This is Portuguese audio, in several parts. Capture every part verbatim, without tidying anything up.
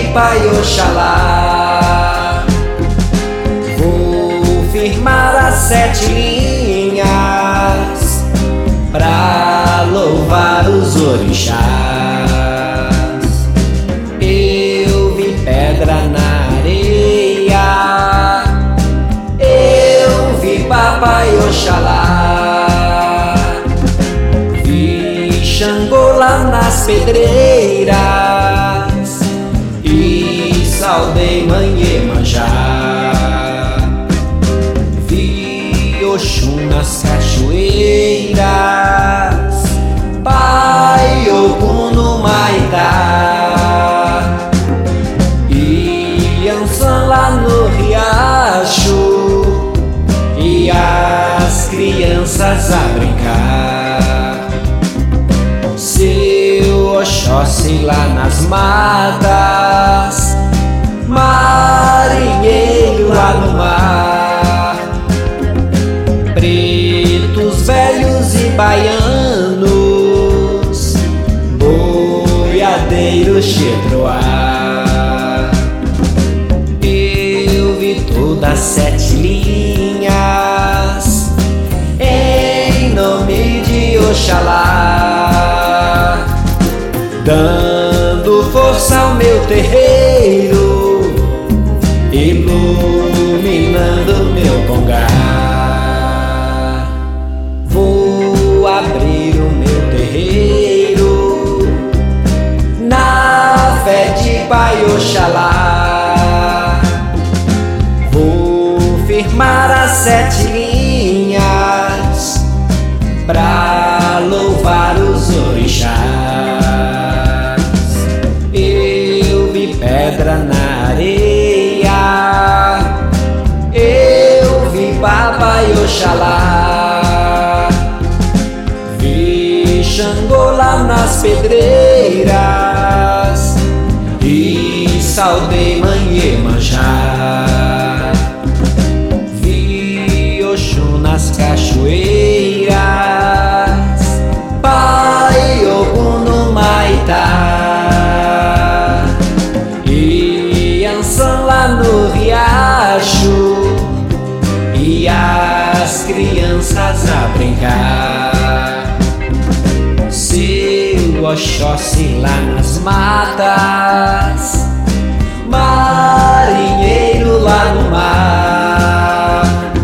Pai Oxalá. Vou firmar as sete linhas pra louvar os orixás. Eu vi pedra na areia, eu vi Papai Oxalá, vi Xangô lá nas pedreiras e saudei Mãe Iemanjá. Vi Oxum nas cachoeiras, Pai Ogum no Maitá, e Ançã lá no riacho, e as crianças a brincar. Seu Oxóssi lá nas matas, marinheiro lá no mar, pretos, velhos e baianos, boiadeiros chedroar. Eu vi todas sete linhas em nome de Oxalá, dando força ao meu terreiro, iluminando meu congar. Vou abrir o meu terreiro na fé de Pai Oxalá. Vou firmar as sete linhas pra louvar os orixás. Eu vi pedra na areia, eu vi Papai Oxalá, vi Xangô lá nas pedreiras e saudei Mãe Iemanjá. Vi Oxum nas cachoeiras, Pai Ogum no Maitá, e Ançã lá no riacho, e as crianças a brincar. Seu Oxóssi lá nas matas, marinheiro lá no mar,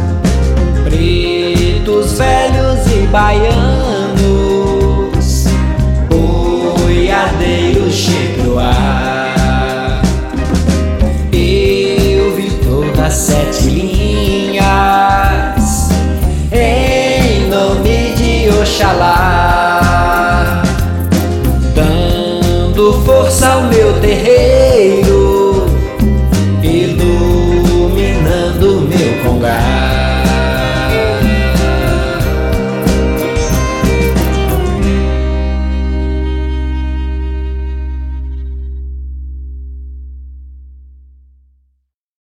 pretos, velhos e baianos, boiadeiros chedroar. Eu vi todas sete linhas em nome de Oxalá,